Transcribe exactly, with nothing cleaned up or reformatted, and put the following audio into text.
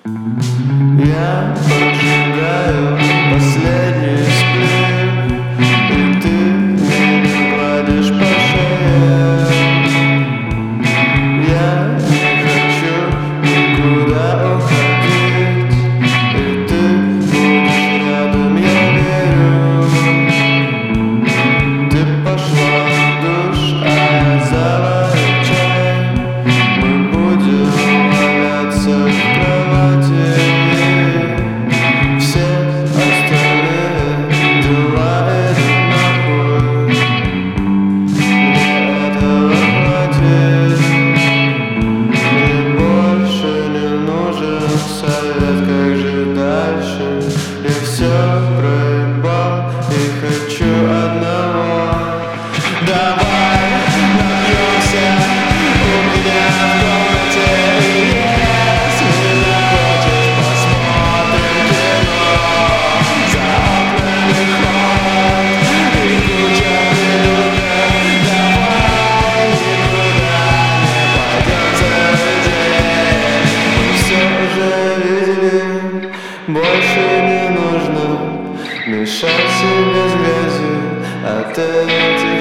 Я поджигаю последний сплит, и ты меня гладишь по шее. Я не хочу никуда уходить, и ты будешь рядом, я верю. Ты пошла в душ, а я заварю чай. Мы будем валяться в кровати. Все остальные дела идут нахуй. Мне этого хватит. Мне больше не нужен совет, как жить дальше. Я все проебал и хочу одного. Давай напьемся у меня в комнате. Если захочешь, посмотрим кино. За окнами холод и куча придурков. Давай никуда не пойдем целый день. Мы все уже видели, больше не нужно мешать себе с грязью от этих